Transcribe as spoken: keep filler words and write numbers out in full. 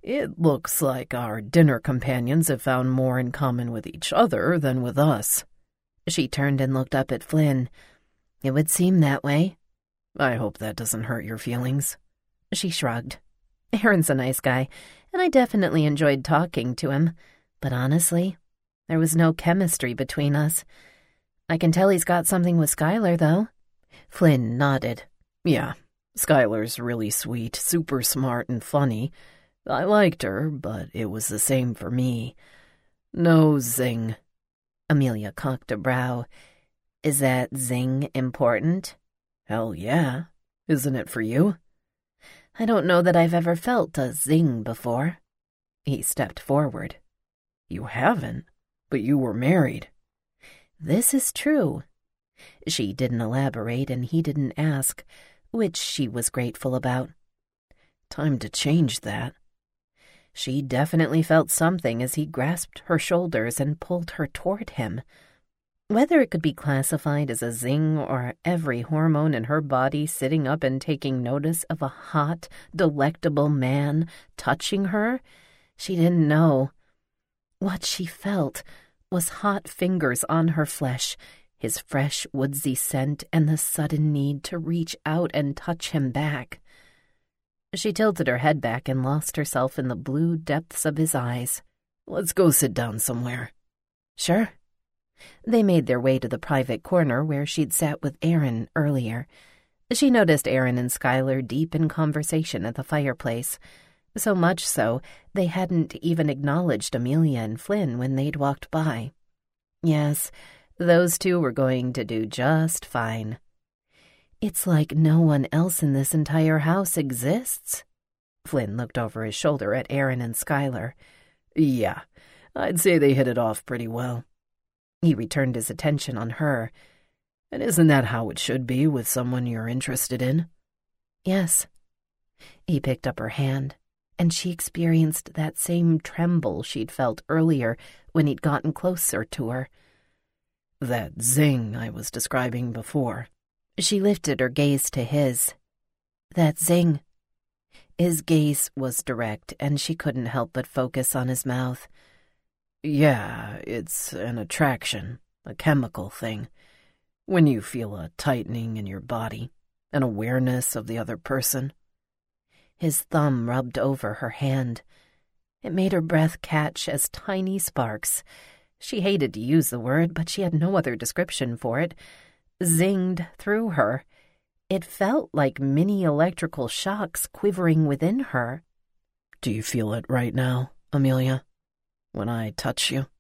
It looks like our dinner companions have found more in common with each other than with us." She turned and looked up at Flynn. "It would seem that way." "I hope that doesn't hurt your feelings." She shrugged. "Aaron's a nice guy, and I definitely enjoyed talking to him. But honestly, there was no chemistry between us. I can tell he's got something with Skylar, though." Flynn nodded. "Yeah, Skylar's really sweet, super smart and funny. I liked her, but it was the same for me. No zing." Amelia cocked a brow. "Is that zing important?" "Hell yeah. Isn't it for you?" "I don't know that I've ever felt a zing before." He stepped forward. "You haven't? But you were married." "This is true." She didn't elaborate, and he didn't ask, which she was grateful about. "Time to change that." She definitely felt something as he grasped her shoulders and pulled her toward him. Whether it could be classified as a zing or every hormone in her body sitting up and taking notice of a hot, delectable man touching her, she didn't know. What she felt was hot fingers on her flesh, his fresh, woodsy scent, and the sudden need to reach out and touch him back. She tilted her head back and lost herself in the blue depths of his eyes. "Let's go sit down somewhere." "Sure." They made their way to the private corner where she'd sat with Aaron earlier. She noticed Aaron and Skylar deep in conversation at the fireplace. So much so, they hadn't even acknowledged Amelia and Flynn when they'd walked by. Yes, those two were going to do just fine. "It's like no one else in this entire house exists." Flynn looked over his shoulder at Aaron and Skylar. "Yeah, I'd say they hit it off pretty well." He returned his attention on her. "And isn't that how it should be with someone you're interested in?" "Yes." He picked up her hand, and she experienced that same tremble she'd felt earlier when he'd gotten closer to her. "That zing I was describing before." She lifted her gaze to his. "That zing." His gaze was direct, and she couldn't help but focus on his mouth. "Yeah, it's an attraction, a chemical thing. When you feel a tightening in your body, an awareness of the other person." His thumb rubbed over her hand. It made her breath catch as tiny sparks. She hated to use the word, but she had no other description for it. Zinged through her. It felt like mini electrical shocks quivering within her. "Do you feel it right now, Amelia? When I touch you?"